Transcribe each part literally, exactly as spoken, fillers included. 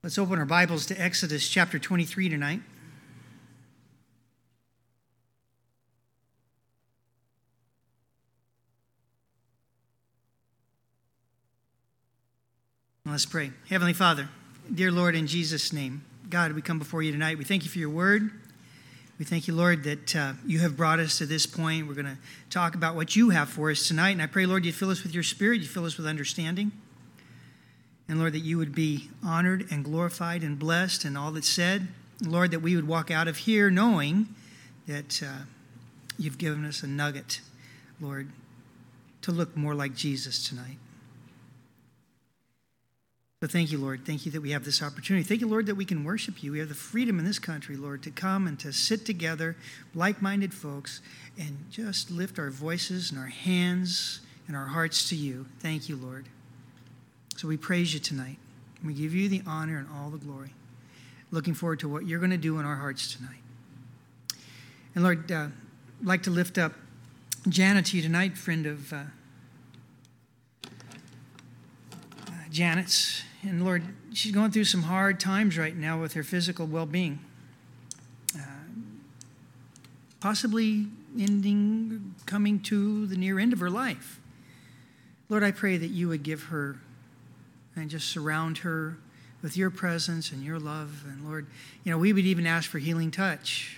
Let's open our Bibles to Exodus chapter twenty-three tonight. Let's pray. Heavenly Father, dear Lord, in Jesus' name, God, we come before you tonight. We thank you for your word. We thank you, Lord, that uh, you have brought us to this point. We're going to talk about what you have for us tonight. And I pray, Lord, you fill us with your spirit. You fill us with understanding. And Lord, that you would be honored and glorified and blessed in all that's said. Lord, that we would walk out of here knowing that uh, you've given us a nugget, Lord, to look more like Jesus tonight. So thank you, Lord. Thank you that we have this opportunity. Thank you, Lord, that we can worship you. We have the freedom in this country, Lord, to come and to sit together, like-minded folks, and just lift our voices and our hands and our hearts to you. Thank you, Lord. So we praise you tonight. We give you the honor and all the glory. Looking forward to what you're going to do in our hearts tonight. And Lord, uh, I'd like to lift up Janet to you tonight, friend of uh, uh, Janet's. And Lord, she's going through some hard times right now with her physical well-being. Uh, possibly ending, coming to the near end of her life. Lord, I pray that you would give her and just surround her with your presence and your love. And Lord, you know, we would even ask for healing touch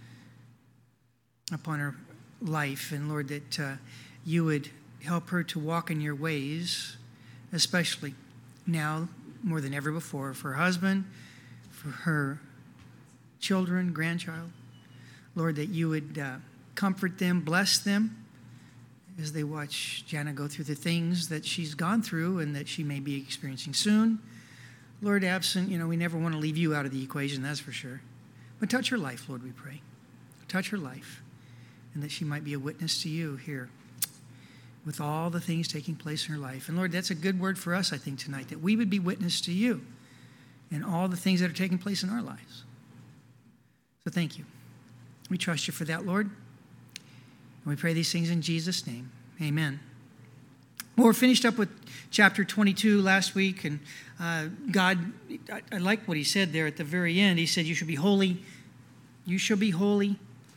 upon her life. And Lord, that uh, you would help her to walk in your ways, especially now more than ever before, for her husband, for her children, grandchild. Lord, that you would uh, comfort them, bless them, as they watch Jana go through the things that she's gone through and that she may be experiencing soon. Lord, absent, you know, we never want to leave you out of the equation, that's for sure. But touch her life, Lord, we pray. Touch her life, and that she might be a witness to you here with all the things taking place in her life. And Lord, that's a good word for us, I think, tonight, that we would be witness to you in all the things that are taking place in our lives. So thank you. We trust you for that, Lord. And we pray these things in Jesus' name. Amen. Well, we're finished up with chapter twenty-two last week, and uh, God, I, I like what he said there at the very end. He said, you should be holy. You shall be holy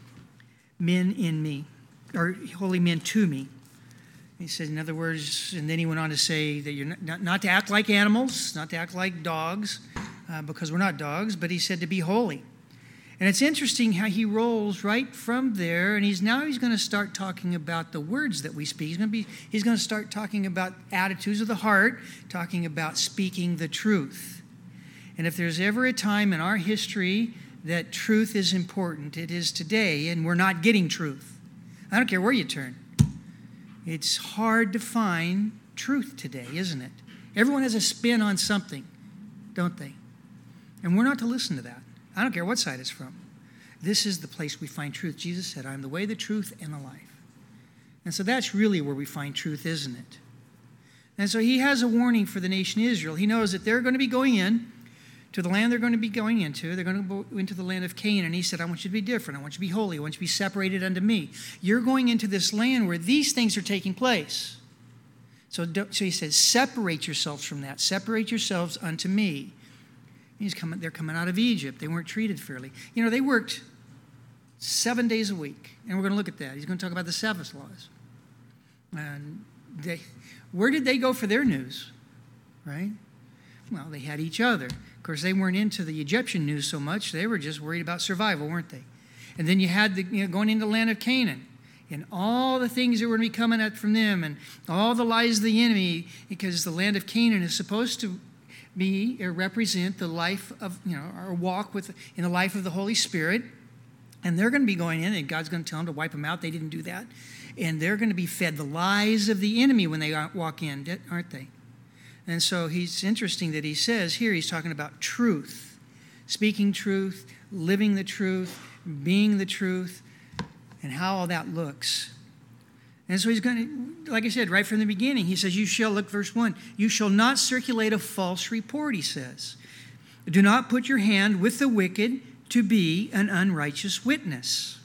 men in me, or holy men to me. He said, in other words, and then he went on to say that you're not, not, not to act like animals, not to act like dogs, uh, because we're not dogs, but he said to be holy. And it's interesting how he rolls right from there, and he's now he's going to start talking about the words that we speak. He's going to be he's going to start talking about attitudes of the heart, talking about speaking the truth. And if there's ever a time in our history that truth is important, it is today, and we're not getting truth. I don't care where you turn. It's hard to find truth today, isn't it? Everyone has a spin on something, don't they? And we're not to listen to that. I don't care what side it's from. This is the place we find truth. Jesus said, I am the way, the truth, and the life. And so that's really where we find truth, isn't it? And so he has a warning for the nation Israel. He knows that they're going to be going in to the land they're going to be going into. They're going to go into the land of Canaan. And he said, I want you to be different. I want you to be holy. I want you to be separated unto me. You're going into this land where these things are taking place. So, so he says, separate yourselves from that. Separate yourselves unto me. He's coming, they're coming out of Egypt. They weren't treated fairly. You know, they worked seven days a week. And we're going to look at that. He's going to talk about the Sabbath laws. And they, where did they go for their news? Right? Well, they had each other. Of course, they weren't into the Egyptian news so much. They were just worried about survival, weren't they? And then you had the, you know, going into the land of Canaan. And all the things that were going to be coming out from them. And all the lies of the enemy. Because the land of Canaan is supposed to be or represent the life of, you know, our walk with in the life of the Holy Spirit. And they're going to be going in, and God's going to tell them to wipe them out. They didn't do that. And they're going to be fed the lies of the enemy when they walk in, aren't they? And so he's interesting that he says here, he's talking about truth, speaking truth, living the truth, being the truth, and how all that looks. And so he's going to, like I said, right from the beginning, he says, you shall, look, verse one, you shall not circulate a false report, he says. Do not put your hand with the wicked to be an unrighteous witness.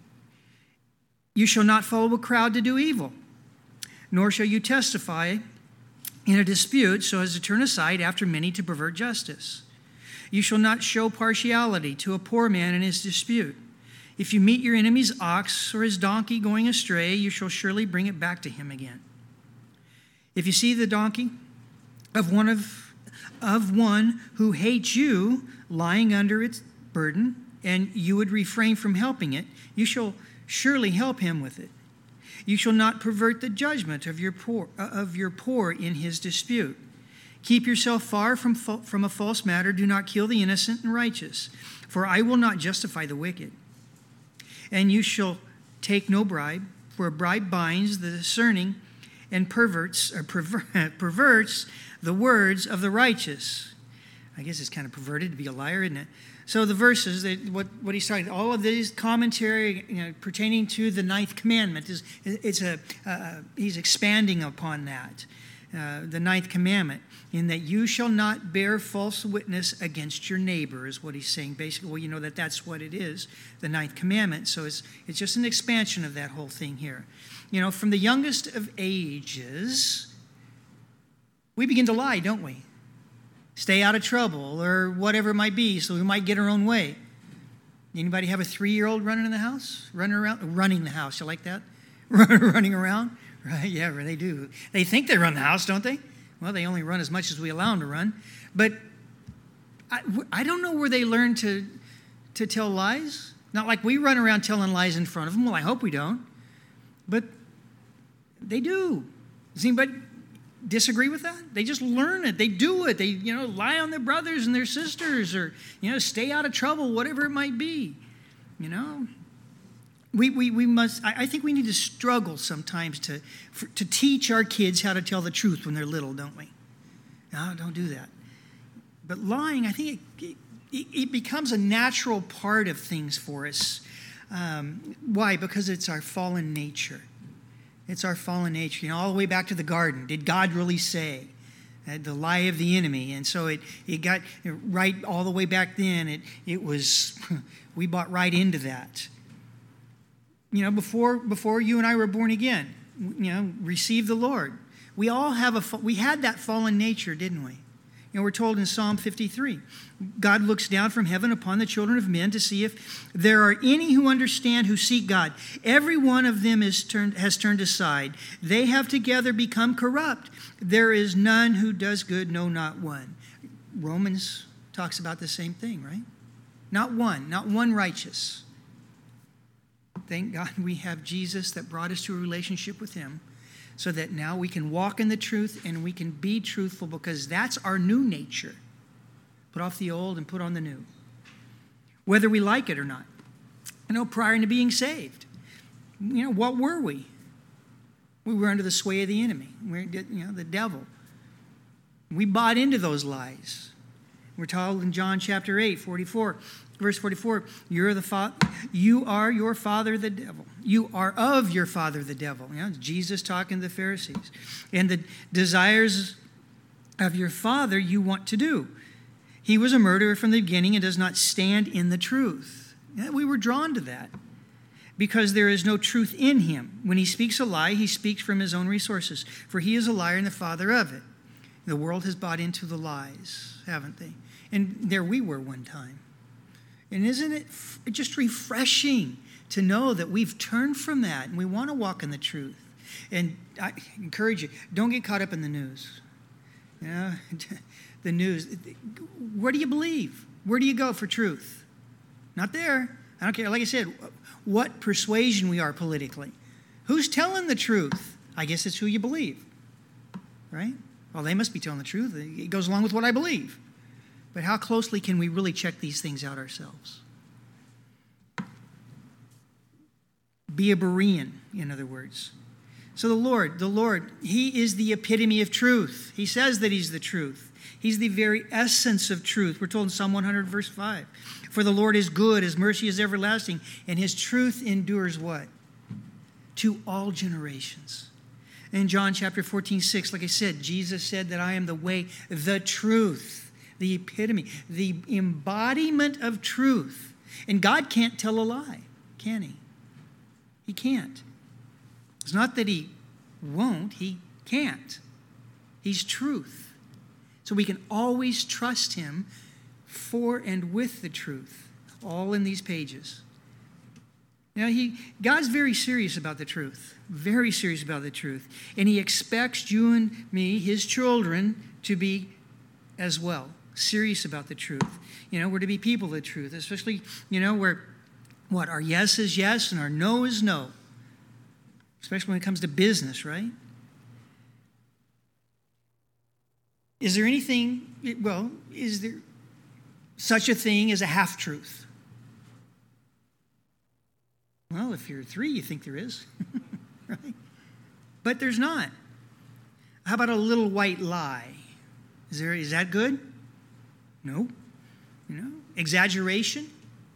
You shall not follow a crowd to do evil, nor shall you testify in a dispute so as to turn aside after many to pervert justice. You shall not show partiality to a poor man in his dispute. If you meet your enemy's ox or his donkey going astray, you shall surely bring it back to him again. If you see the donkey of one of, of one who hates you lying under its burden, and you would refrain from helping it, you shall surely help him with it. You shall not pervert the judgment of your poor, of your poor in his dispute. Keep yourself far from, from a false matter. Do not kill the innocent and righteous, for I will not justify the wicked. And you shall take no bribe, for a bribe binds the discerning and perverts, or perver- perverts the words of the righteous. I guess it's kind of perverted to be a liar, isn't it? So the verses, that what, what he's talking, all of these commentary, you know, pertaining to the ninth commandment, is it's a uh, he's expanding upon that, uh, the ninth commandment, in that you shall not bear false witness against your neighbor, is what he's saying. Basically, well, you know that that's what it is, the ninth commandment. So it's it's just an expansion of that whole thing here. You know, from the youngest of ages, we begin to lie, don't we? Stay out of trouble or whatever it might be, so we might get our own way. Anybody have a three-year-old running in the house? Running around? Running the house, you like that? Running around? Right, yeah, they do. They think they run the house, don't they? Well, they only run as much as we allow them to run. But I, I don't know where they learn to, to tell lies. Not like we run around telling lies in front of them. Well, I hope we don't. But they do. Does anybody disagree with that? They just learn it. They do it. They, you know, lie on their brothers and their sisters, or, you know, stay out of trouble, whatever it might be. You know, we we we must. I, I think we need to struggle sometimes to for, to teach our kids how to tell the truth when they're little, don't we? No, don't do that. But lying, I think it it, it becomes a natural part of things for us. Um, why? Because it's our fallen nature. It's our fallen nature, you know, all the way back to the garden. Did God really say? Uh, the lie of the enemy. And so it, it got right all the way back then. It, it was, we bought right into that. You know, before, before you and I were born again, you know, received the Lord. We all have a, we had that fallen nature, didn't we? You know, we're told in Psalm fifty-three, God looks down from heaven upon the children of men to see if there are any who understand, who seek God. Every one of them is turned, has turned aside. They have together become corrupt. There is none who does good, no, not one. Romans talks about the same thing, right? Not one, not one righteous. Thank God we have Jesus that brought us to a relationship with him, so that now we can walk in the truth and we can be truthful, because that's our new nature. Put off the old and put on the new, whether we like it or not. You know, prior to being saved, you know, what were we? We were under the sway of the enemy. We're, you know, the devil. We bought into those lies. We're told in John chapter eight, forty-four, verse forty-four, you're the fa- you are your father the devil. You are of your father the devil. You know, it's Jesus talking to the Pharisees. And the desires of your father you want to do. He was a murderer from the beginning and does not stand in the truth. Yeah, we were drawn to that because there is no truth in him. When he speaks a lie, he speaks from his own resources, for he is a liar and the father of it. The world has bought into the lies, haven't they? And there we were one time. And isn't it f- just refreshing to know that we've turned from that and we want to walk in the truth? And I encourage you, don't get caught up in the news. You know, the news. Where do you believe? Where do you go for truth? Not there. I don't care. Like I said, what persuasion we are politically. Who's telling the truth? I guess it's who you believe, right? Well, they must be telling the truth. It goes along with what I believe. But how closely can we really check these things out ourselves? Be a Berean, in other words. So the Lord, the Lord, he is the epitome of truth. He says that he's the truth. He's the very essence of truth. We're told in Psalm one hundred, verse five, for the Lord is good, his mercy is everlasting, and his truth endures what? To all generations. In John chapter fourteen, six, like I said, Jesus said that I am the way, the truth, the epitome, the embodiment of truth. And God can't tell a lie, can he? He can't. It's not that he won't, he can't. He's truth. So we can always trust him for and with the truth, all in these pages. Now, he, God's very serious about the truth, very serious about the truth. And he expects you and me, his children, to be as well, serious about the truth. You know, we're to be people of the truth, especially, you know, where, what, our yes is yes and our no is no. Especially when it comes to business, right? Is there anything, well, is there such a thing as a half-truth? Well, if you're three, you think there is, right? But there's not. How about a little white lie? Is there? Is that good? No. You know, exaggeration?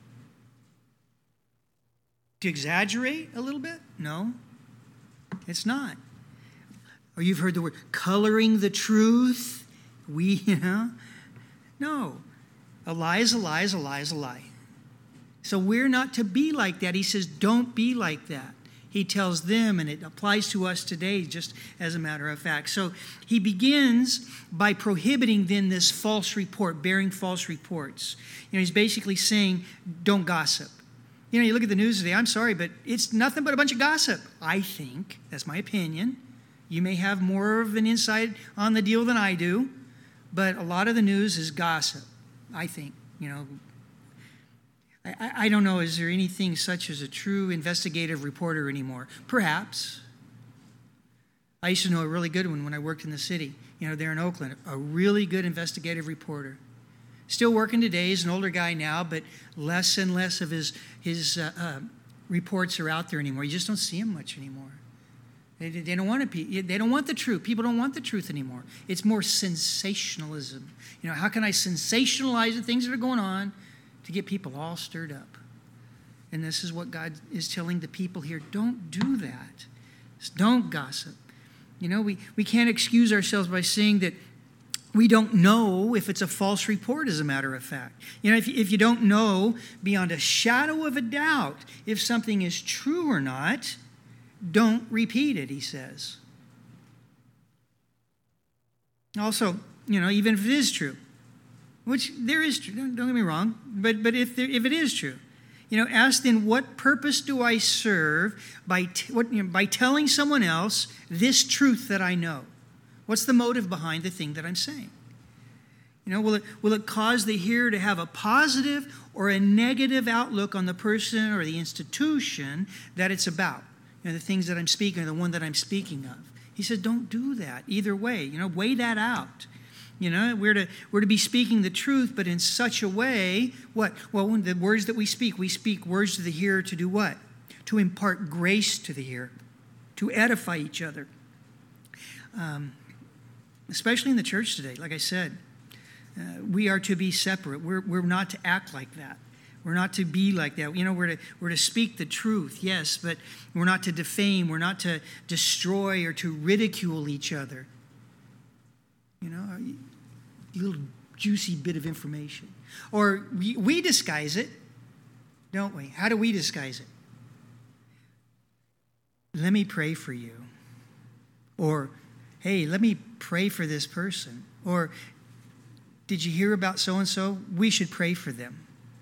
To exaggerate a little bit? No, it's not. Or you've heard the word coloring the truth. We, you know, no. A lie is a lie is a lie is a lie. So we're not to be like that. He says, don't be like that. He tells them, and it applies to us today, just as a matter of fact. So he begins by prohibiting then this false report, bearing false reports. You know, he's basically saying, don't gossip. You know, you look at the news today, I'm sorry, but it's nothing but a bunch of gossip. I think, that's my opinion. You may have more of an insight on the deal than I do, but a lot of the news is gossip, I think, you know. I, I don't know, is there anything such as a true investigative reporter anymore? Perhaps. I used to know a really good one when I worked in the city, you know, there in Oakland, a really good investigative reporter. Still working today, he's an older guy now, but less and less of his, his uh, uh, reports are out there anymore. You just don't see him much anymore. They, they don't want to be, they don't want the truth. People don't want the truth anymore. It's more sensationalism. You know, how can I sensationalize the things that are going on to get people all stirred up? And this is what God is telling the people here. Don't do that. Just don't gossip. You know, we, we can't excuse ourselves by saying that we don't know if it's a false report, as a matter of fact. You know, if, if you don't know beyond a shadow of a doubt if something is true or not, don't repeat it, he says. Also, you know, even if it is true, which there is true, don't, don't get me wrong, but, but if, there, if it is true, you know, ask then, what purpose do I serve by, t- what, you know, by telling someone else this truth that I know? What's the motive behind the thing that I'm saying? You know, will it, will it cause the hearer to have a positive or a negative outlook on the person or the institution that it's about? You know, the things that I'm speaking, or the one that I'm speaking of. He said, don't do that either way. You know, weigh that out. You know, we're to, we're to be speaking the truth, but in such a way, what? Well, when the words that we speak, we speak words to the hearer to do what? To impart grace to the hearer, to edify each other. Um, especially in the church today, like I said, uh, we are to be separate. We're, we're not to act like that. We're not to be like that. You know, we're to, we're to speak the truth, yes, but we're not to defame. We're not to destroy or to ridicule each other. You know, a little juicy bit of information. Or we, we disguise it, don't we? How do we disguise it? Let me pray for you. Or, hey, let me pray for this person. Or, did you hear about so-and-so? We should pray for them.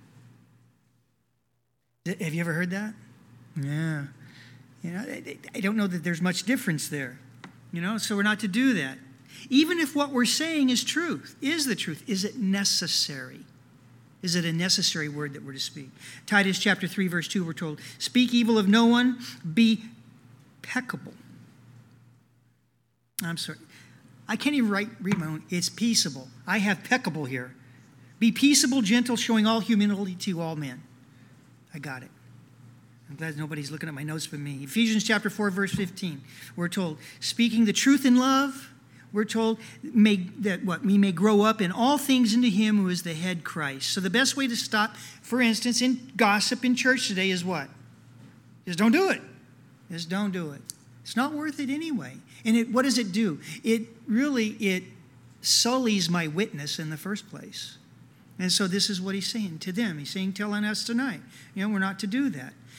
Have you ever heard that? Yeah. You know, I don't know that there's much difference there. You know, so we're not to do that. Even if what we're saying is truth, is the truth, is it necessary? Is it a necessary word that we're to speak? Titus chapter three, verse two, we're told, speak evil of no one, be peccable. I'm sorry. I can't even write, read my own. It's peaceable. I have peccable here. Be peaceable, gentle, showing all humility to all men. I got it. I'm glad nobody's looking at my notes but me. Ephesians chapter four, verse fifteen. We're told, speaking the truth in love, we're told may, that what we may grow up in all things into him who is the head, Christ. So the best way to stop, for instance, in gossip in church today is what? Just don't do it. Just don't do it. It's not worth it anyway. And it, what does it do? It really, it sullies my witness in the first place. And so this is what he's saying to them. He's saying, telling us tonight, you know, we're not to do that.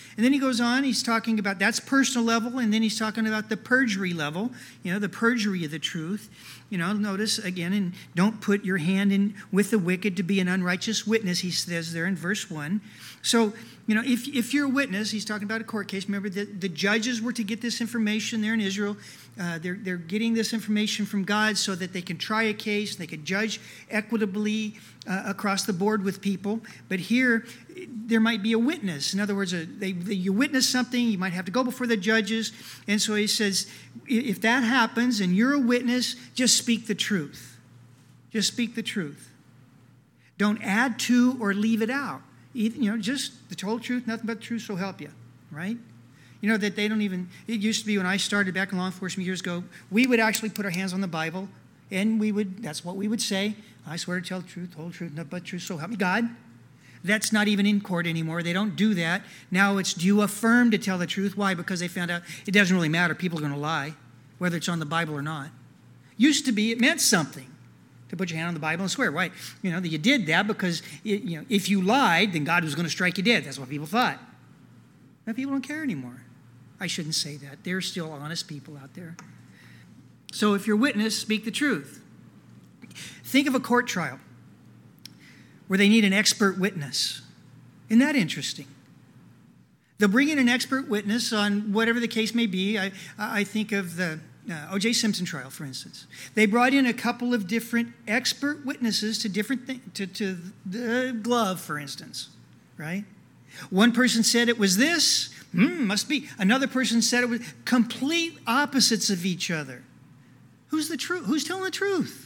And then he goes on, he's talking about, that's personal level, and then he's talking about the perjury level, you know, the perjury of the truth. You know, notice again, and don't put your hand in with the wicked to be an unrighteous witness, he says there in verse one. So, you know, if, if you're a witness, he's talking about a court case. Remember that the judges were to get this information there in Israel. Uh, they're, they're getting this information from God so that they can try a case, they can judge equitably uh, across the board with people. But here, there might be a witness. In other words, a, they, they, you witness something, you might have to go before the judges. And so he says, if that happens and you're a witness, just speak the truth. Just speak the truth. Don't add to or leave it out. You know, just the total truth, nothing but the truth, so help you, right? You know, that they don't even, it used to be when I started back in law enforcement years ago, we would actually put our hands on the Bible, and we would, that's what we would say. I swear to tell the truth, the whole truth, nothing but the truth, so help me God. That's not even in court anymore. They don't do that. Now it's, do you affirm to tell the truth? Why? Because they found out it doesn't really matter. People are going to lie, whether it's on the Bible or not. Used to be, it meant something to put your hand on the Bible and swear. Why? You know, that you did that because, it, you know, if you lied, then God was going to strike you dead. That's what people thought. Now people don't care anymore. I shouldn't say that. There's still honest people out there. So if you're a witness, speak the truth. Think of a court trial where they need an expert witness. Isn't that interesting? They'll bring in an expert witness on whatever the case may be. I, I think of the uh, O J Simpson trial, for instance. They brought in a couple of different expert witnesses to different things, to, to the glove, for instance, right? One person said it was this, hmm, must be. Another person said it was complete opposites of each other. Who's the truth? Who's telling the truth?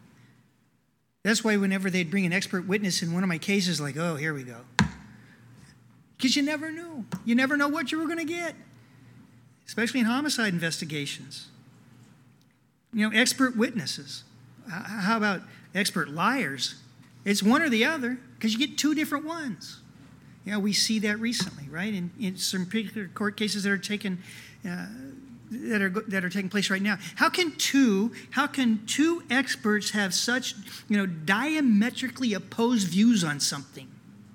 That's why whenever they'd bring an expert witness in one of my cases, like, oh, here we go. Because you never knew. You never know what you were going to get, especially in homicide investigations. You know, expert witnesses. How about expert liars? It's one or the other, because you get two different ones. You know, we see that recently, right? In, in some particular court cases that are taken, uh, that are that are taking place right now. How can two, how can two experts have such, you know, diametrically opposed views on something?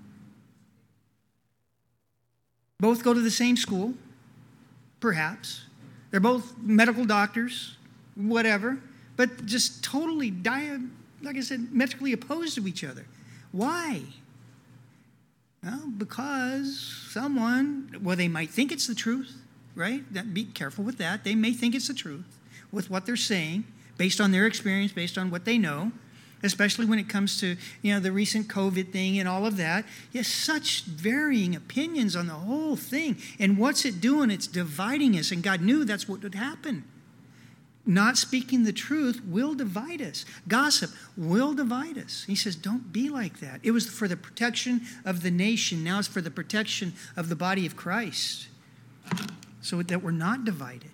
Both go to the same school, perhaps. They're both medical doctors, whatever, but just totally, dia- like I said, metrically opposed to each other. Why? Well, because someone, well, they might think it's the truth, right? Be careful with that. They may think it's the truth with what they're saying, based on their experience, based on what they know, especially when it comes to, you know, the recent COVID thing and all of that. Yes, such varying opinions on the whole thing. And what's it doing? It's dividing us, and God knew that's what would happen. Not speaking the truth will divide us. Gossip will divide us. He says, don't be like that. It was for the protection of the nation. Now it's for the protection of the body of Christ, so that we're not divided.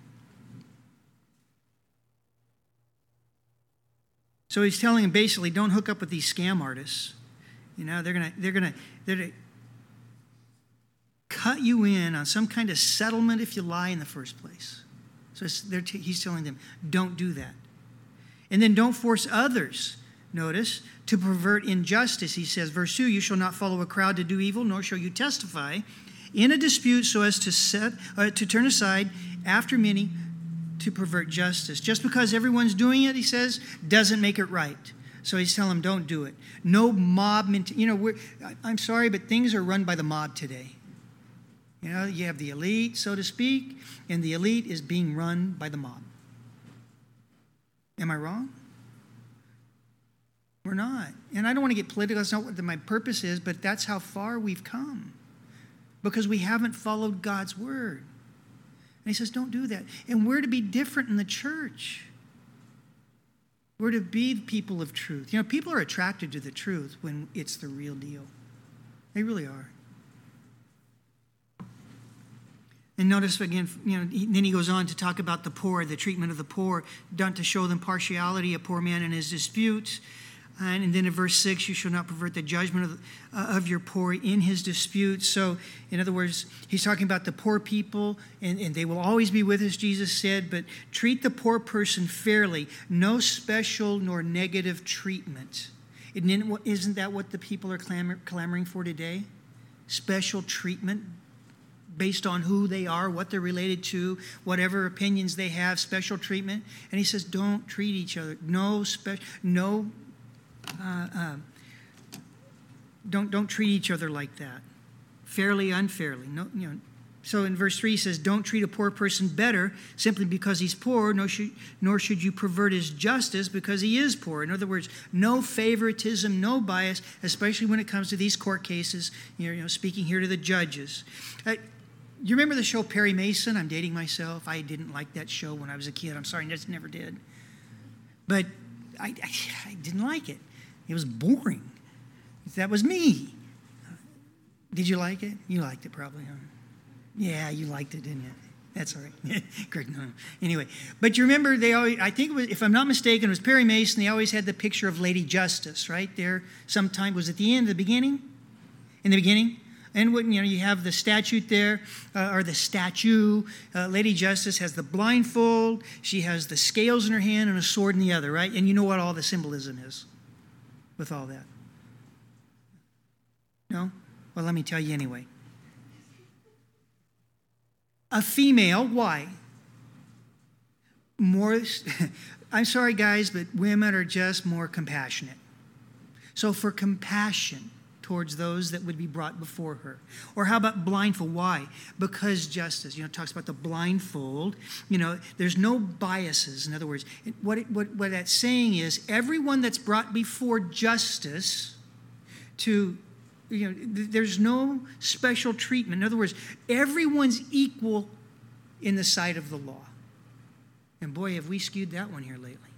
So he's telling him basically, don't hook up with these scam artists. You know, they're gonna they're gonna they're gonna cut you in on some kind of settlement if you lie in the first place. So it's, they're t- he's telling them, don't do that. And then don't force others, notice, to pervert injustice. He says, verse two, you shall not follow a crowd to do evil, nor shall you testify in a dispute so as to set uh, to turn aside after many to pervert justice. Just because everyone's doing it, he says, doesn't make it right. So he's telling them, don't do it. No mob mentality. You know, we're, I'm sorry, but things are run by the mob today. You know, you have the elite, so to speak, and the elite is being run by the mob. Am I wrong? We're not. And I don't want to get political. That's not what my purpose is, but that's how far we've come, because we haven't followed God's word. And he says, don't do that. And we're to be different in the church. We're to be the people of truth. You know, people are attracted to the truth when it's the real deal. They really are. And notice again, you know, he, then he goes on to talk about the poor, the treatment of the poor, done to show them partiality, a poor man in his disputes. And, and then in verse six, you shall not pervert the judgment of, uh, of your poor in his disputes. So, in other words, he's talking about the poor people, and, and they will always be with us, Jesus said, but treat the poor person fairly. No special nor negative treatment. Isn't, isn't that what the people are clamor, clamoring for today? Special treatment based on who they are, what they're related to, whatever opinions they have, special treatment. And he says, don't treat each other. No special, no, uh, uh, don't don't treat each other like that. Fairly, unfairly. No, you know. So in verse three, he says, don't treat a poor person better simply because he's poor, nor should, nor should you pervert his justice because he is poor. In other words, no favoritism, no bias, especially when it comes to these court cases, you know, you know speaking here to the judges. Uh, you remember the show Perry Mason? I'm dating myself. I didn't like that show when I was a kid. I'm sorry, I just never did. But I, I, I didn't like it. It was boring. That was me. Did you like it? You liked it probably, huh? Yeah, you liked it, didn't you? That's all right. Great. No. Anyway, but you remember they always, I think it was, if I'm not mistaken, it was Perry Mason. They always had the picture of Lady Justice right there. Sometime was at the end, the beginning, in the beginning, and when you know you have the statute there, uh, or the statue. Uh, Lady Justice has the blindfold. She has the scales in her hand and a sword in the other, right? And you know what all the symbolism is with all that. No? Well, let me tell you anyway. A female, why? More, I'm sorry, guys, but women are just more compassionate. So for compassion towards those that would be brought before her. Or how about blindfold? Why? Because justice, you know, it talks about the blindfold. You know, there's no biases. In other words, what, it, what, what that's saying is everyone that's brought before justice to You know, there's no special treatment. In other words, everyone's equal in the sight of the law. And boy, have we skewed that one here lately.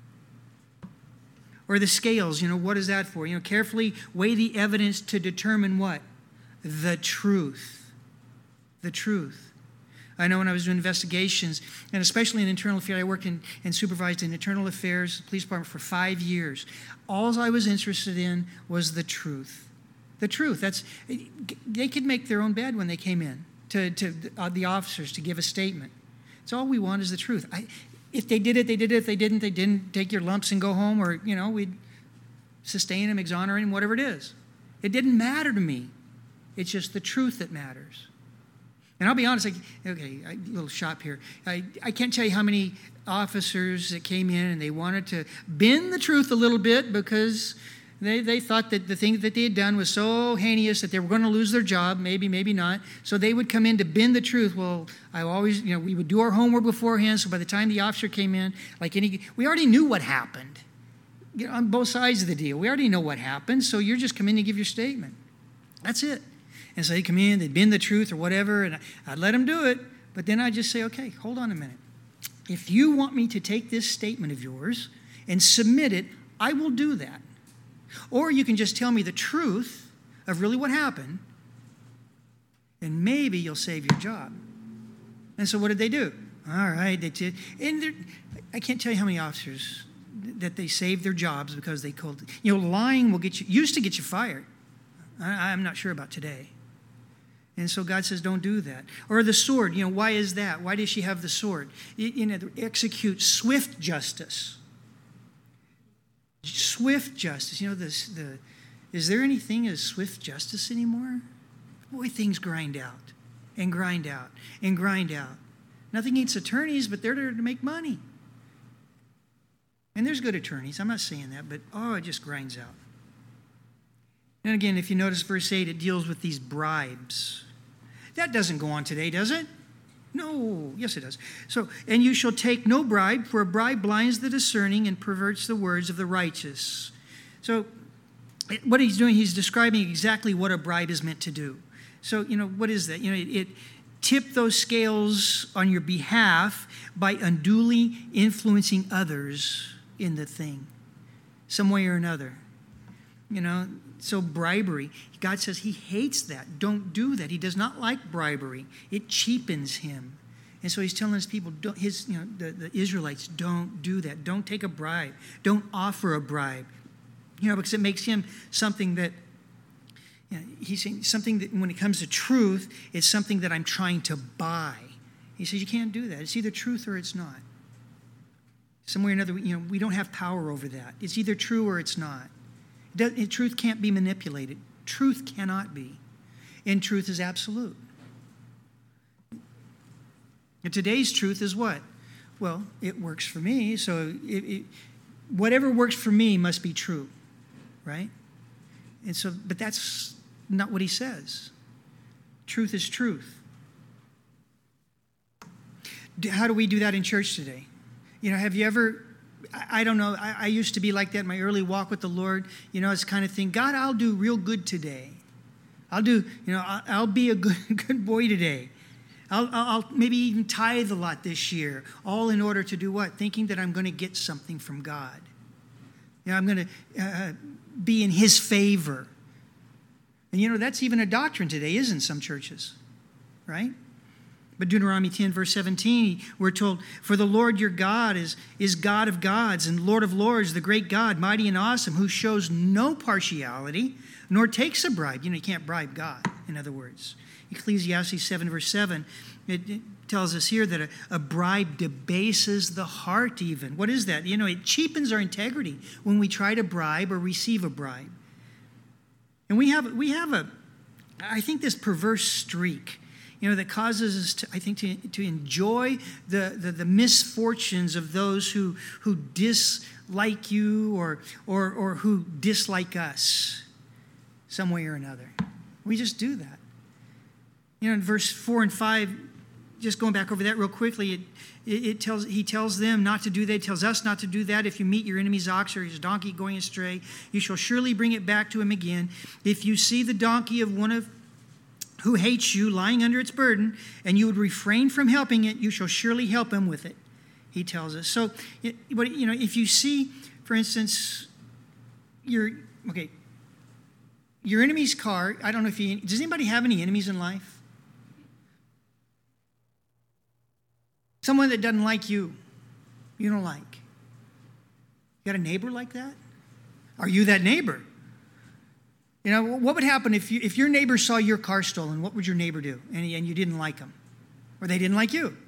Or the scales, you know, what is that for? You know, carefully weigh the evidence to determine what? The truth. The truth. I know when I was doing investigations, and especially in internal affairs, I worked in, and supervised in internal affairs, police department for five years. All I was interested in was the truth. The truth. That's they could make their own bed when they came in to, to uh, the officers to give a statement. It's all we want is the truth. I, if they did it, they did it. If they didn't, they didn't. Take your lumps and go home, or you know, we'd sustain them, exonerate them, whatever it is. It didn't matter to me. It's just the truth that matters. And I'll be honest. Like, okay, a little shop here. I I can't tell you how many officers that came in and they wanted to bend the truth a little bit because They they thought that the thing that they had done was so heinous that they were going to lose their job, maybe, maybe not. So they would come in to bend the truth. Well, I always, you know, we would do our homework beforehand. So by the time the officer came in, like any, we already knew what happened. You know, on both sides of the deal, we already know what happened. So you're just coming in to give your statement. That's it. And so they come in, they'd bend the truth or whatever, and I'd let them do it. But then I'd just say, okay, hold on a minute. If you want me to take this statement of yours and submit it, I will do that. Or you can just tell me the truth of really what happened, and maybe you'll save your job. And so what did they do? All right, they did. And I can't tell you how many officers that they saved their jobs because they called. You know, lying will get you, used to get you fired. I, I'm not sure about today. And so God says, don't do that. Or the sword, you know, why is that? Why does she have the sword? You, you know, execute swift justice. Swift justice. You know, this, the, is there anything as swift justice anymore? Boy, things grind out and grind out and grind out. Nothing against attorneys, but they're there to make money. And there's good attorneys. I'm not saying that, but oh, it just grinds out. And again, if you notice verse eight, it deals with these bribes. That doesn't go on today, does it? No, yes it does. So, and you shall take no bribe, for a bribe blinds the discerning and perverts the words of the righteous. So, what he's doing, he's describing exactly what a bribe is meant to do. So, you know, what is that? You know, it, it tip those scales on your behalf by unduly influencing others in the thing, some way or another. You know, so bribery, God says he hates that. Don't do that. He does not like bribery. It cheapens him. And so he's telling his people, don't, his, you know, the, the Israelites, don't do that. Don't take a bribe. Don't offer a bribe. You know, because it makes him something that, you know, he's saying something that when it comes to truth, it's something that I'm trying to buy. He says you can't do that. It's either truth or it's not. Some way or another, you know, we don't have power over that. It's either true or it's not. Truth can't be manipulated. Truth cannot be. And truth is absolute. And today's truth is what? Well, it works for me, so it, it, whatever works for me must be true, right? And so, but that's not what he says. Truth is truth. How do we do that in church today? You know, have you ever, I, I don't know, I, I used to be like that in my early walk with the Lord. You know, it's kind of thing, God, I'll do real good today. I'll do, you know, I'll, I'll be a good, good boy today. I'll, I'll maybe even tithe a lot this year, all in order to do what? Thinking that I'm going to get something from God. You know, I'm going to uh, be in his favor. And you know, that's even a doctrine today, isn't some churches, right? But Deuteronomy ten, verse seventeen, we're told, for the Lord your God is, is God of gods and Lord of lords, the great God, mighty and awesome, who shows no partiality, nor takes a bribe. You know, you can't bribe God, in other words. Ecclesiastes seven, verse seven, it, it tells us here that a, a bribe debases the heart even. What is that? You know, it cheapens our integrity when we try to bribe or receive a bribe. And we have, we have a, I think, this perverse streak, you know, that causes us, to, I think, to, to enjoy the, the, the misfortunes of those who, who dislike you or, or, or who dislike us some way or another. We just do that. You know, in verse four and five, just going back over that real quickly, it, it, it tells he tells them not to do that. He tells us not to do that. If you meet your enemy's ox or his donkey going astray, you shall surely bring it back to him again. If you see the donkey of one of who hates you lying under its burden, and you would refrain from helping it, you shall surely help him with it, he tells us. So, it, you know, if you see, for instance, your, okay, your enemy's car, I don't know if you, does anybody have any enemies in life? Someone that doesn't like you, you don't like. You got a neighbor like that? Are you that neighbor? You know, what would happen if you, if your neighbor saw your car stolen? What would your neighbor do? And, and you didn't like them. Or they didn't like you.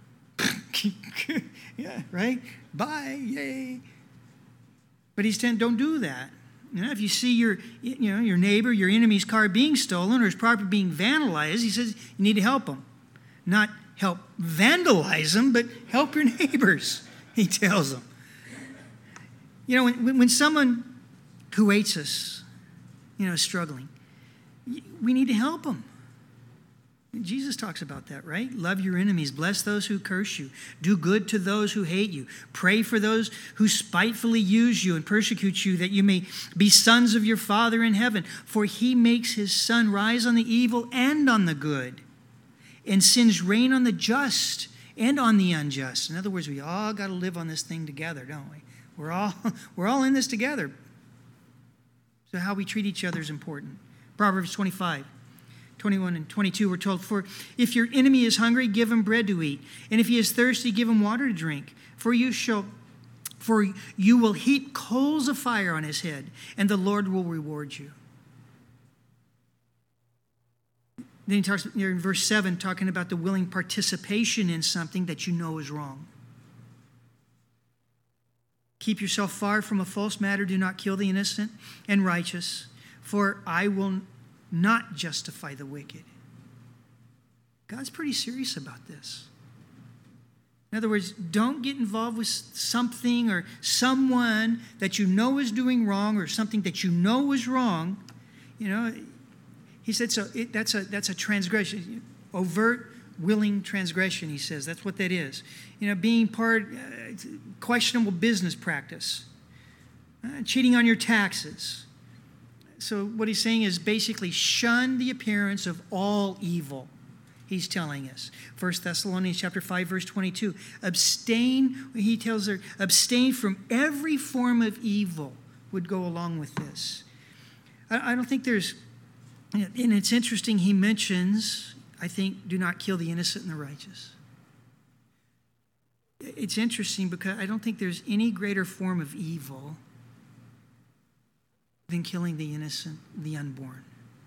Yeah, right? Bye, yay. But he's saying, don't do that. You know, if you see your, you know, your neighbor, your enemy's car being stolen or his property being vandalized, he says you need to help him. Not help vandalize them, but help your neighbors, he tells them. You know, when, when someone who hates us, you know, is struggling, we need to help them. Jesus talks about that, right? Love your enemies. Bless those who curse you. Do good to those who hate you. Pray for those who spitefully use you and persecute you, that you may be sons of your Father in heaven. For he makes his sun rise on the evil and on the good, and sends rain on the just and on the unjust. In other words, we all got to live on this thing together, don't we? We're all, we're all in this together. So how we treat each other is important. Proverbs twenty-five, twenty-one and twenty-two, we're told, for if your enemy is hungry, give him bread to eat. And if he is thirsty, give him water to drink. For you shall, for you will heap coals of fire on his head, and the Lord will reward you. Then he talks here in verse seven, talking about the willing participation in something that you know is wrong. Keep yourself far from a false matter. Do not kill the innocent and righteous, for I will not justify the wicked. God's pretty serious about this. In other words, don't get involved with something or someone that you know is doing wrong or something that you know is wrong. You know, he said, so it, that's a that's a transgression, overt, willing transgression, he says. That's what that is. You know, being part, uh, questionable business practice, uh, cheating on your taxes. So what he's saying is basically shun the appearance of all evil, he's telling us. First Thessalonians chapter five, verse twenty-two. Abstain, he tells her, abstain from every form of evil would go along with this. I, I don't think there's, and it's interesting, he mentions, I think, do not kill the innocent and the righteous. It's interesting because I don't think there's any greater form of evil than killing the innocent, the unborn.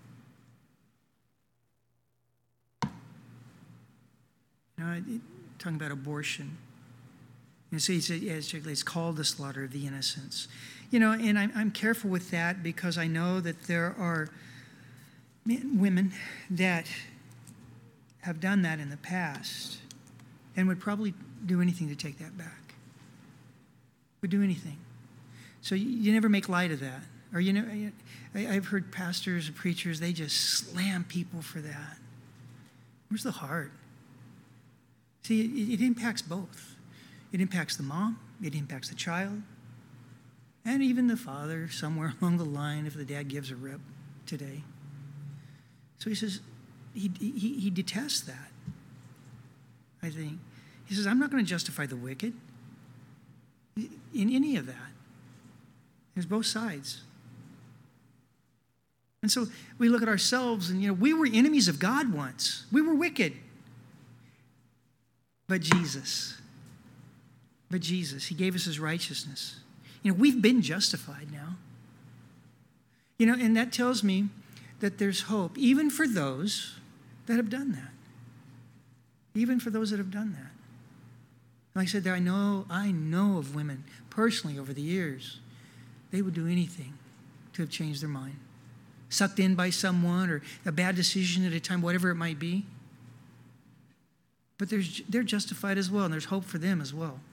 You know, talking about abortion. And so he said, yeah, it's called the slaughter of the innocents. You know, and I'm, I'm careful with that because I know that there are men, women that have done that in the past. and would probably do anything to take that back. Would do anything. So you, you never make light of that. Or you know, I, I've heard pastors and preachers, they just slam people for that. Where's the heart? See, it, it impacts both. It impacts the mom, it impacts the child, and even the father somewhere along the line if the dad gives a rip today. So he says, he, he, he detests that, I think. He says, I'm not going to justify the wicked in any of that. There's both sides. And so we look at ourselves and, you know, we were enemies of God once. We were wicked. But Jesus, but Jesus, he gave us his righteousness. You know, we've been justified now. You know, and that tells me that there's hope, even for those that have done that. Even for those that have done that. Like I said, I know, I know of women personally over the years, they would do anything to have changed their mind. Sucked in by someone or a bad decision at a time, whatever it might be. But there's, they're justified as well, and there's hope for them as well.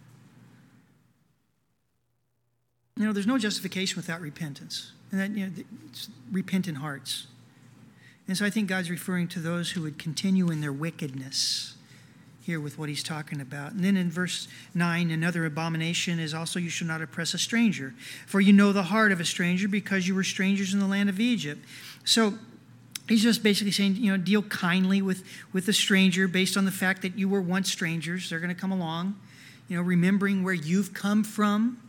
You know, there's no justification without repentance. And that, you know, it's repentant hearts. And so I think God's referring to those who would continue in their wickedness here with what he's talking about. And then in verse nine, another abomination is also, you shall not oppress a stranger, for you know the heart of a stranger, because you were strangers in the land of Egypt. So he's just basically saying, you know, deal kindly with, with the stranger based on the fact that you were once strangers. They're going to come along, you know, remembering where you've come from.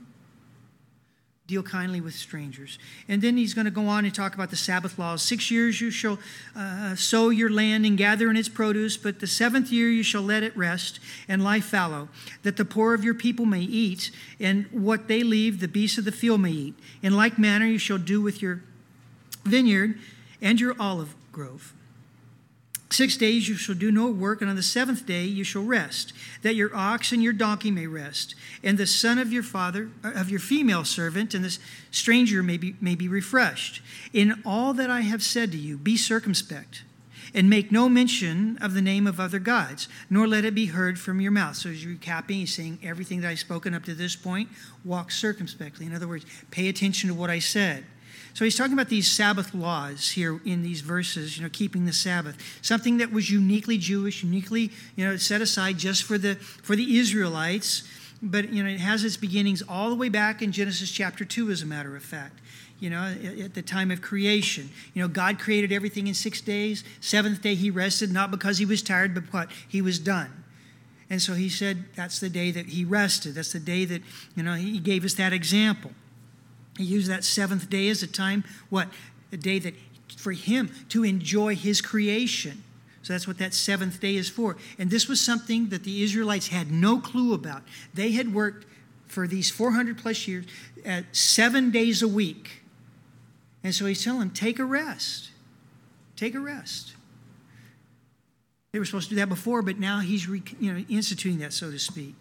Deal kindly with strangers. And then he's going to go on and talk about the Sabbath laws. Six years you shall uh, sow your land and gather in its produce, but the seventh year you shall let it rest and lie fallow, that the poor of your people may eat, and what they leave the beasts of the field may eat. In like manner you shall do with your vineyard and your olive grove. Six days you shall do no work, and on the seventh day you shall rest, that your ox and your donkey may rest, and the son of your father, of your female servant, and this stranger may be, may be refreshed. In all that I have said to you, be circumspect, and make no mention of the name of other gods, nor let it be heard from your mouth. So he's recapping, he's saying everything that I've spoken up to this point, walk circumspectly. In other words, pay attention to what I said. So he's talking about these Sabbath laws here in these verses, you know, keeping the Sabbath. Something that was uniquely Jewish, uniquely, you know, set aside just for the for the Israelites. But, you know, it has its beginnings all the way back in Genesis chapter two, as a matter of fact. You know, at the time of creation. You know, God created everything in six days. Seventh day he rested, not because he was tired, but what? He was done. And so he said that's the day that he rested. That's the day that, you know, he gave us that example. He used that seventh day as a time, what? A day that for him to enjoy his creation. So that's what that seventh day is for. And this was something that the Israelites had no clue about. They had worked for these four hundred plus years at seven days a week. And so he's telling them, take a rest. Take a rest. They were supposed to do that before, but now he's re, you know, instituting that, so to speak.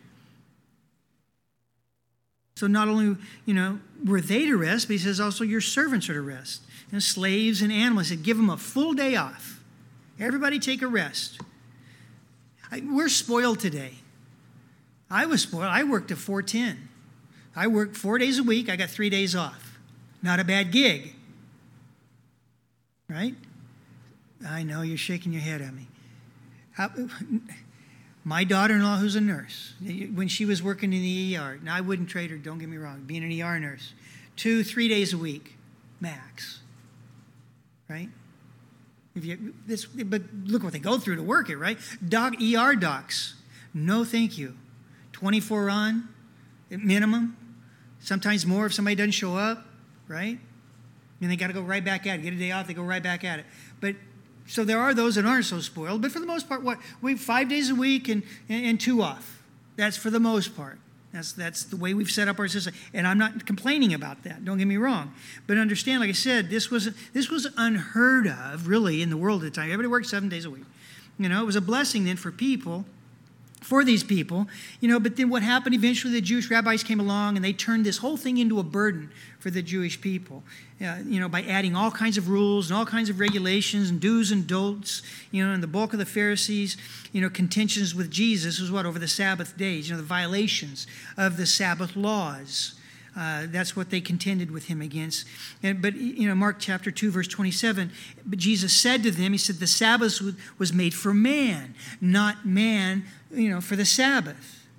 So not only, you know, were they to rest, but he says also your servants are to rest. And slaves and animals, he said, give them a full day off. Everybody take a rest. I, we're spoiled today. I was spoiled. I worked at four ten. I worked four days a week. I got three days off. Not a bad gig. Right? I know you're shaking your head at me. How, my daughter-in-law, who's a nurse, when she was working in the E R, now I wouldn't trade her, don't get me wrong, being an E R nurse, two, three days a week, max, right? If you, this, but look what they go through to work it, right? Doc, E R docs, no thank you. twenty-four on, at minimum, sometimes more if somebody doesn't show up, right? And they got to go right back at it. Get a day off, they go right back at it. But so there are those that aren't so spoiled, but for the most part, what we have five days a week and, and, and two off. That's for the most part. That's that's the way we've set up our system. And I'm not complaining about that. Don't get me wrong. But understand, like I said, this was this was unheard of, really, in the world at the time. Everybody worked seven days a week. You know, it was a blessing then for people for these people, you know, but then what happened eventually, the Jewish rabbis came along and they turned this whole thing into a burden for the Jewish people, uh, you know, by adding all kinds of rules and all kinds of regulations and do's and don'ts, you know, and the bulk of the Pharisees, you know, contentions with Jesus was what, over the Sabbath days, you know, the violations of the Sabbath laws. Uh, that's what they contended with him against. And, but, you know, Mark chapter two, verse twenty-seven, but Jesus said to them, he said, the Sabbath was made for man, not man, you know, for the Sabbath.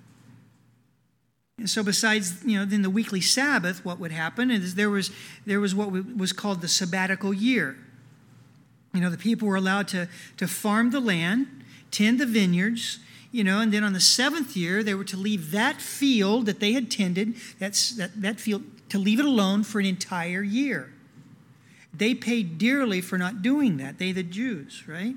And so besides, you know, then the weekly Sabbath, what would happen is there was, there was what was called the sabbatical year. You know, the people were allowed to, to farm the land, tend the vineyards, you know, and then on the seventh year, they were to leave that field that they had tended, that's, that, that field, to leave it alone for an entire year. They paid dearly for not doing that, they the Jews, right?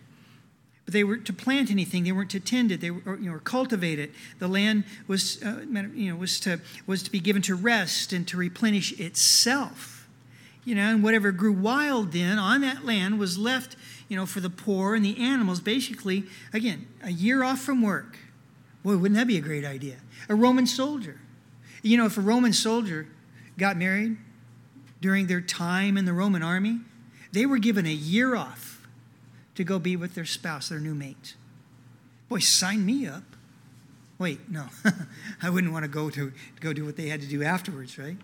But they were to plant anything, they weren't to tend it, they were, or, you know, or cultivate it. The land was, uh, you know, was to, was to be given to rest and to replenish itself. You know, and whatever grew wild then on that land was left, you know, for the poor and the animals, basically, again, a year off from work. Boy, wouldn't that be a great idea? A Roman soldier. You know, if a Roman soldier got married during their time in the Roman army, they were given a year off to go be with their spouse, their new mate. Boy, sign me up. Wait, no. I wouldn't want to go to, to go do what they had to do afterwards, right?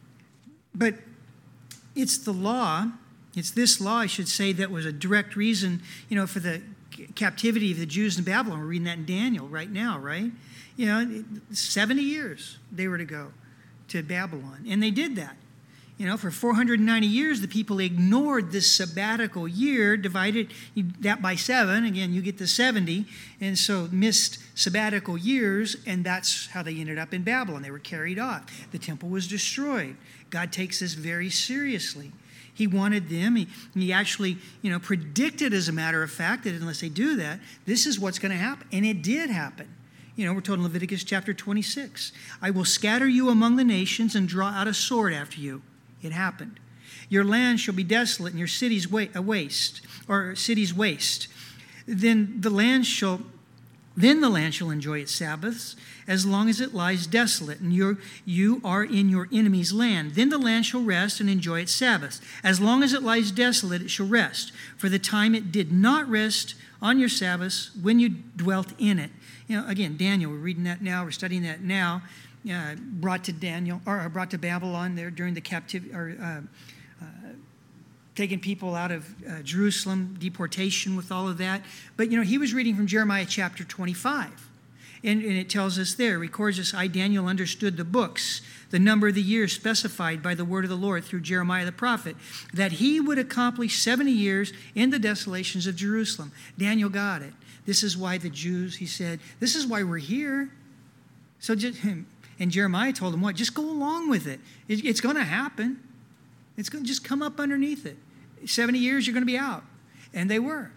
But it's the law. It's this law, I should say, that was a direct reason, you know, for the captivity of the Jews in Babylon. We're reading that in Daniel right now, right? You know, seventy years they were to go to Babylon. And they did that. You know, for four hundred ninety years, the people ignored this sabbatical year, divided that by seven. Again, you get the seventy. And so missed sabbatical years, and that's how they ended up in Babylon. They were carried off. The temple was destroyed. God takes this very seriously. He wanted them, he, he actually, you know, predicted, as a matter of fact, that unless they do that, this is what's going to happen. And it did happen. You know, we're told in Leviticus chapter twenty-six, I will scatter you among the nations and draw out a sword after you. It happened. Your land shall be desolate and your cities wa- waste, or cities waste. Then the land shall, then the land shall enjoy its Sabbaths, as long as it lies desolate, and you're, you are in your enemy's land. Then the land shall rest and enjoy its Sabbaths. As long as it lies desolate, it shall rest. For the time it did not rest on your Sabbaths when you dwelt in it. You know, again, Daniel, we're reading that now, we're studying that now. Uh, brought to Daniel, or brought to Babylon there during the captivity, or uh, uh, taking people out of uh, Jerusalem, deportation with all of that. But, you know, he was reading from Jeremiah chapter twenty-five. And, and it tells us there, records us, I, Daniel, understood the books, the number of the years specified by the word of the Lord through Jeremiah the prophet, that he would accomplish seventy years in the desolations of Jerusalem. Daniel got it. This is why the Jews, he said, this is why we're here. So just, and Jeremiah told him, what? Just go along with it. it it's going to happen. It's going to just come up underneath it. seventy years, you're going to be out. And they were.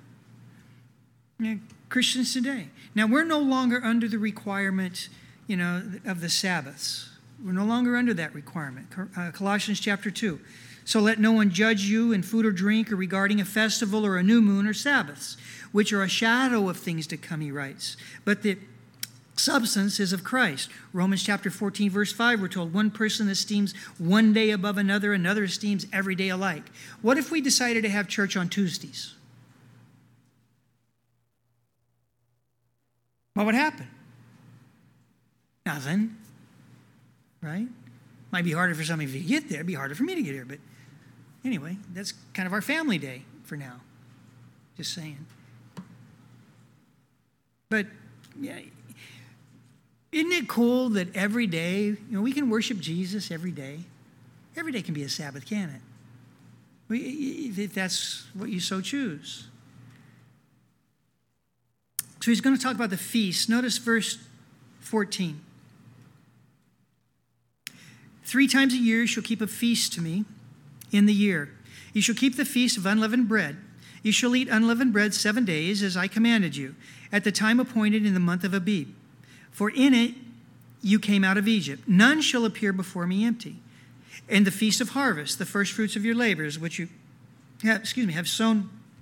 You know, Christians today. Now, we're no longer under the requirement, you know, of the Sabbaths. We're no longer under that requirement. Uh, Colossians chapter two. So let no one judge you in food or drink or regarding a festival or a new moon or Sabbaths, which are a shadow of things to come, he writes. But the substance is of Christ. Romans chapter fourteen, verse five, we're told one person esteems one day above another, another esteems every day alike. What if we decided to have church on Tuesdays? What would happen? Nothing. Right? Might be harder for some of you to get there. It'd be harder for me to get here. But anyway, that's kind of our family day for now. Just saying. But yeah, isn't it cool that every day, you know, we can worship Jesus every day? Every day can be a Sabbath, can it? If that's what you so choose. So he's going to talk about the feast. Notice verse fourteen. Three times a year you shall keep a feast to me in the year. You shall keep the feast of unleavened bread. You shall eat unleavened bread seven days, as I commanded you, at the time appointed in the month of Abib. For in it you came out of Egypt. None shall appear before me empty. And the feast of harvest, the first fruits of your labors, which you have, excuse me, have sown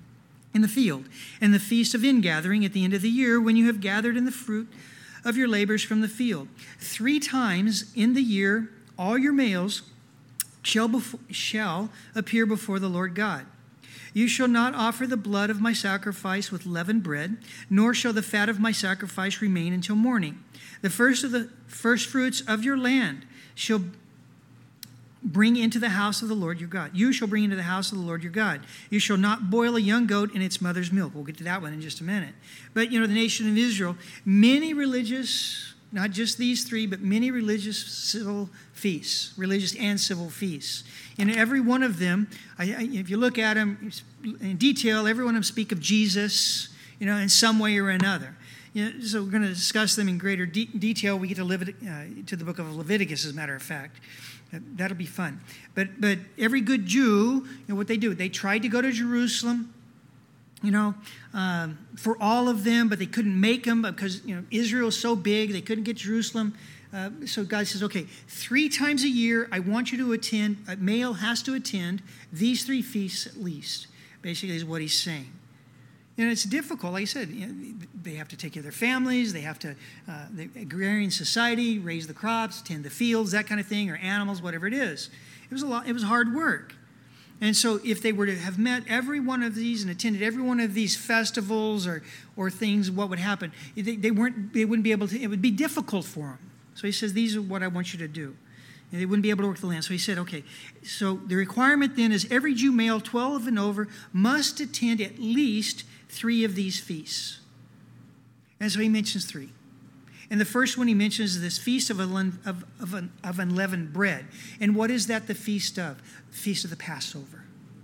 in the field, and the feast of ingathering at the end of the year, when you have gathered in the fruit of your labors from the field. Three times in the year all your males shall, befo- shall appear before the Lord God. You shall not offer the blood of my sacrifice with leavened bread, nor shall the fat of my sacrifice remain until morning. The first of the first fruits of your land shall bring into the house of the Lord your God. You shall bring into the house of the Lord your God. You shall not boil a young goat in its mother's milk. We'll get to that one in just a minute. But, you know, the nation of Israel, many religious, not just these three, but many religious civil feasts, religious and civil feasts. In every one of them, I, I, if you look at them in detail, every one of them speak of Jesus, you know, in some way or another. You know, so we're going to discuss them in greater de- detail. We get to, Levit- uh, to the book of Leviticus, as a matter of fact. Uh, that'll be fun. But but every good Jew, you know what they do? They tried to go to Jerusalem, you know, um, for all of them, but they couldn't make them because, you know, Israel's so big, they couldn't get Jerusalem. Uh, so God says, okay, three times a year, I want you to attend, a male has to attend these three feasts at least, basically is what he's saying. And it's difficult. Like I said, you know, they have to take care of their families. They have to, uh, the agrarian society, raise the crops, tend the fields, that kind of thing, or animals, whatever it is. It was a lot. It was hard work. And so if they were to have met every one of these and attended every one of these festivals or or things, what would happen? They, they weren't. They wouldn't be able to. It would be difficult for them. So he says, these are what I want you to do. And they wouldn't be able to work the land. So he said, okay, so the requirement then is every Jew male twelve and over must attend at least three of these feasts. And so he mentions three. And the first one he mentions is this feast of, un, of, of, un, of unleavened bread. And what is that the feast of? Feast of the Passover.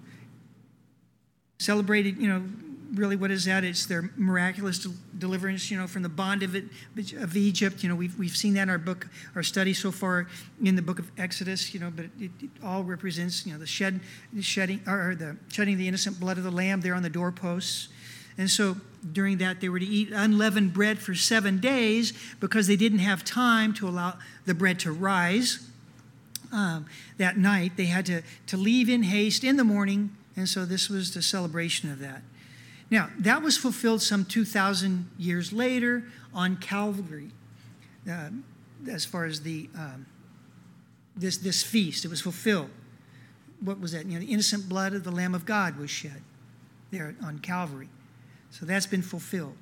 Celebrated, you know, really what is that? It's their miraculous del- deliverance, you know, from the bond of, it, of Egypt. You know, we've, we've seen that in our book, our study so far in the book of Exodus, you know, but it, it all represents, you know, the shed, the shedding, or the shedding the innocent blood of the lamb there on the doorposts. And so during that, they were to eat unleavened bread for seven days because they didn't have time to allow the bread to rise um, that night. They had to, to leave in haste in the morning, and so this was the celebration of that. Now, that was fulfilled some two thousand years later on Calvary, uh, as far as the um, this this feast. It was fulfilled. What was that? You know, the innocent blood of the Lamb of God was shed there on Calvary. So that's been fulfilled.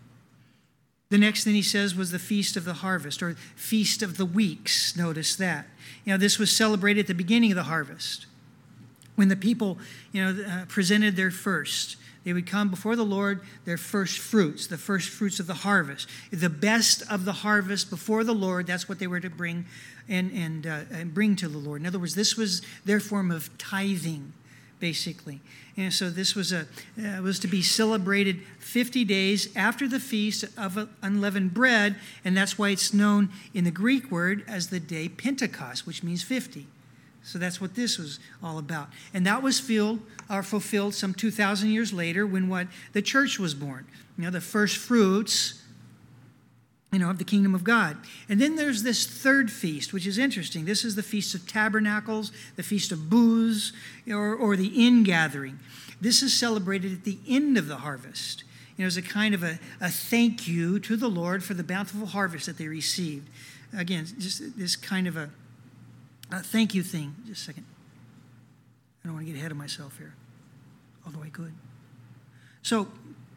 The next thing he says was the Feast of the Harvest, or Feast of the Weeks. Notice that. You know, this was celebrated at the beginning of the harvest, when the people, you know, uh, presented their first. They would come before the Lord, their first fruits, the first fruits of the harvest. The best of the harvest before the Lord, that's what they were to bring and, and, uh, and bring to the Lord. In other words, this was their form of tithing, basically. And so this was a uh, was to be celebrated fifty days after the feast of unleavened bread, and that's why it's known in the Greek word as the day Pentecost, which means fifty. So that's what this was all about. And that was filled, or fulfilled some two thousand years later when what? The church was born. You know, the first fruits, you know, of the kingdom of God. And then there's this third feast, which is interesting. This is the Feast of Tabernacles, the Feast of Booths, or, or the Ingathering. This is celebrated at the end of the harvest. You know, as a kind of a, a thank you to the Lord for the bountiful harvest that they received. Again, just this kind of a, a thank you thing. Just a second. I don't want to get ahead of myself here, although I could. So,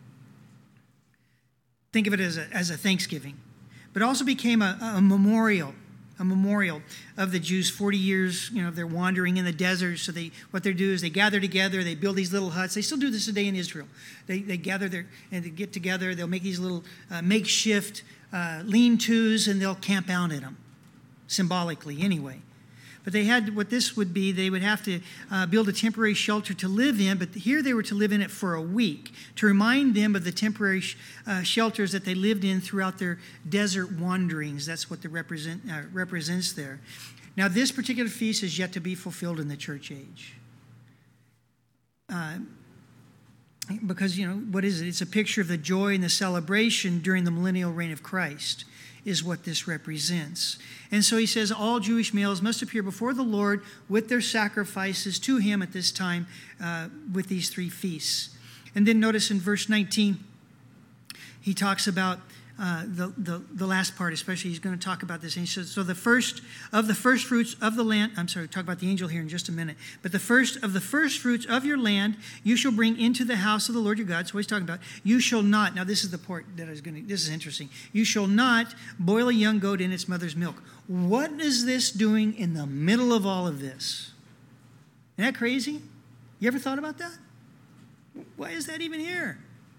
think of it as a, as a thanksgiving, but also became a, a memorial, a memorial of the Jews' forty years, you know, of their wandering in the desert. So they, what they do is they gather together, they build these little huts. They still do this today in Israel. They they gather there and they get together. They'll make these little uh, makeshift uh, lean-tos, and they'll camp out in them, symbolically anyway. But they had, what this would be, they would have to uh, build a temporary shelter to live in, but here they were to live in it for a week, to remind them of the temporary sh- uh, shelters that they lived in throughout their desert wanderings. That's what the represent, uh, represents there. Now, this particular feast is yet to be fulfilled in the church age. Uh, because, you know, what is it? It's a picture of the joy and the celebration during the millennial reign of Christ, is what this represents. And so he says all Jewish males must appear before the Lord with their sacrifices to him at this time uh, with these three feasts. And then notice in verse nineteen, he talks about uh, the, the, the last part especially. He's going to talk about this. And he says, so the first of the first fruits of the land, I'm sorry, talk about the angel here in just a minute. But the first of the first fruits of your land you shall bring into the house of the Lord your God. So what he's talking about, you shall not, now this is the part that I was going to, this is interesting. You shall not boil a young goat in its mother's milk. What is this doing in the middle of all of this? Isn't that crazy? You ever thought about that? Why is that even here?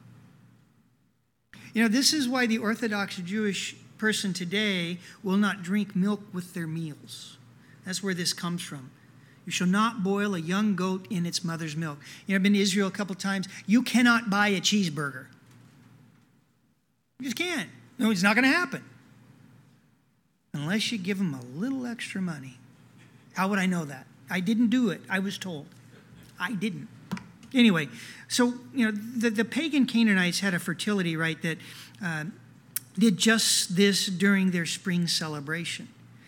You know, this is why the Orthodox Jewish person today will not drink milk with their meals. That's where this comes from. You shall not boil a young goat in its mother's milk. You know, I've been to Israel a couple times. You cannot buy a cheeseburger. You just can't. No, it's not going to happen. Unless you give them a little extra money. How would I know that? I didn't do it. I was told. I didn't. Anyway, so, you know, the, the pagan Canaanites had a fertility rite that uh, did just this during their spring celebration.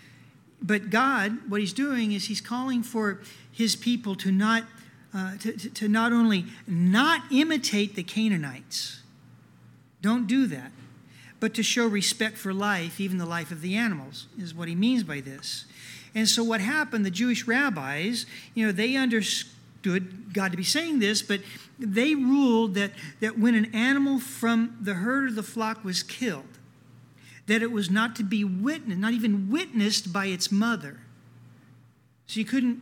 But God, what he's doing is he's calling for his people to not, uh, to, to not only not imitate the Canaanites, don't do that, but to show respect for life, even the life of the animals, is what he means by this. And so what happened, the Jewish rabbis, you know, they understood God to be saying this, but they ruled that, that when an animal from the herd or the flock was killed, that it was not to be witnessed, not even witnessed by its mother. So you couldn't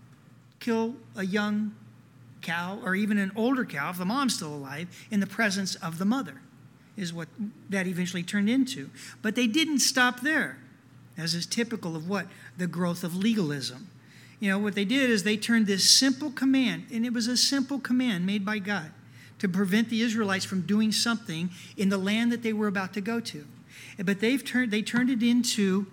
kill a young cow or even an older cow, if the mom's still alive, in the presence of the mother, is what that eventually turned into. But they didn't stop there, as is typical of what? The growth of legalism. You know, what they did is they turned this simple command, and it was a simple command made by God to prevent the Israelites from doing something in the land that they were about to go to. But they've turned they turned it into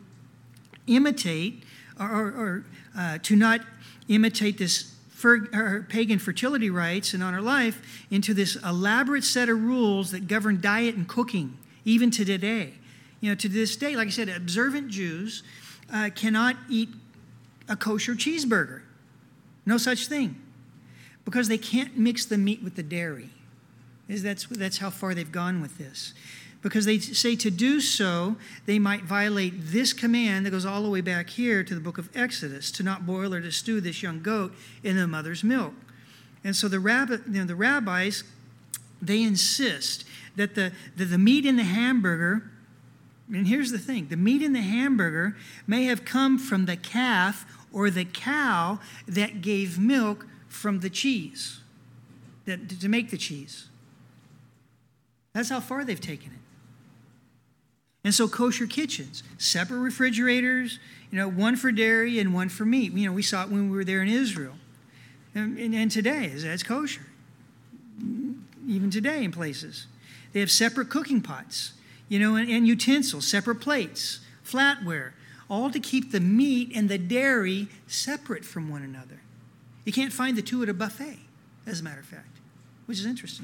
imitate, or, or, or uh, to not imitate this fer, or pagan fertility rites and honor life, into this elaborate set of rules that govern diet and cooking, even to today. You know, to this day, like I said, observant Jews uh, cannot eat a kosher cheeseburger. No such thing. Because they can't mix the meat with the dairy. That's, that's how far they've gone with this. Because they say to do so, they might violate this command that goes all the way back here to the book of Exodus, to not boil or to stew this young goat in the mother's milk. And so the, rabbi, you know, the rabbis, they insist that the, that the meat in the hamburger, and here's the thing, the meat in the hamburger may have come from the calf or the cow that gave milk from the cheese, that, to make the cheese. That's how far they've taken it. And so kosher kitchens, separate refrigerators, you know, one for dairy and one for meat. You know, we saw it when we were there in Israel. And, and, and today, that's kosher. Even today in places. They have separate cooking pots, you know, and, and utensils, separate plates, flatware, all to keep the meat and the dairy separate from one another. You can't find the two at a buffet, as a matter of fact, which is interesting.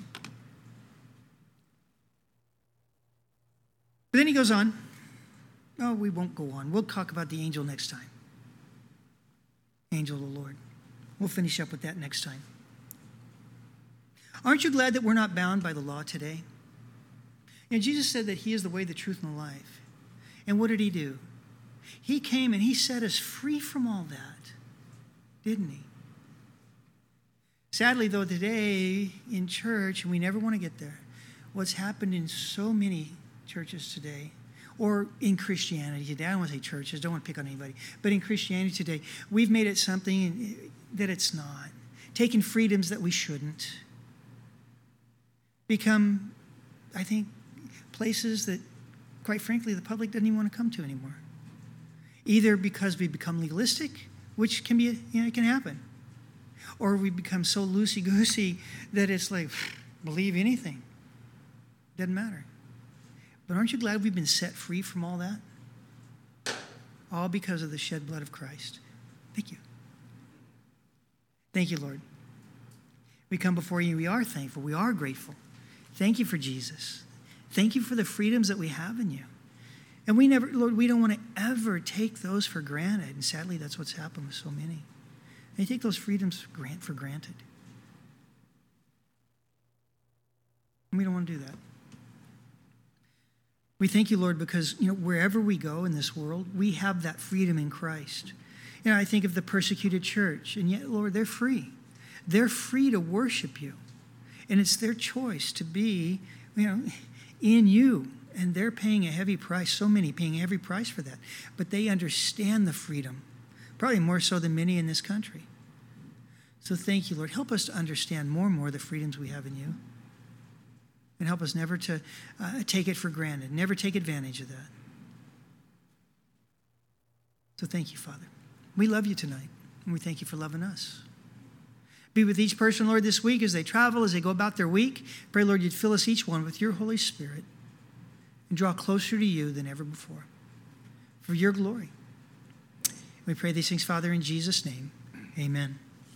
But then he goes on. Oh, we won't go on. We'll talk about the angel next time. Angel of the Lord. We'll finish up with that next time. Aren't you glad that we're not bound by the law today? And Jesus said that he is the way, the truth, and the life. And what did he do? He came and he set us free from all that, didn't he? Sadly, though, today in church, and we never want to get there, what's happened in so many churches today, or in Christianity today, I don't want to say churches, don't want to pick on anybody, but in Christianity today, we've made it something that it's not. Taken freedoms that we shouldn't. Become, I think, places that, quite frankly, the public doesn't even want to come to anymore. Either because we become legalistic, which can be, you know, it can happen, or we become so loosey-goosey that it's like, believe anything. Doesn't matter. But aren't you glad we've been set free from all that? All because of the shed blood of Christ. Thank you. Thank you, Lord. We come before you, we are thankful, we are grateful. Thank you for Jesus. Thank you for the freedoms that we have in you. And we never, Lord, we don't want to ever take those for granted. And sadly, that's what's happened with so many. They take those freedoms for granted. And we don't want to do that. We thank you, Lord, because, you know, wherever we go in this world, we have that freedom in Christ. You know, I think of the persecuted church, and yet, Lord, they're free. They're free to worship you. And it's their choice to be, you know, in you. And they're paying a heavy price, so many paying a heavy price for that. But they understand the freedom, probably more so than many in this country. So thank you, Lord. Help us to understand more and more the freedoms we have in you. And help us never to uh, take it for granted, never take advantage of that. So thank you, Father. We love you tonight, and we thank you for loving us. Be with each person, Lord, this week as they travel, as they go about their week. Pray, Lord, you'd fill us each one with your Holy Spirit and draw closer to you than ever before for your glory. We pray these things, Father, in Jesus' name. Amen.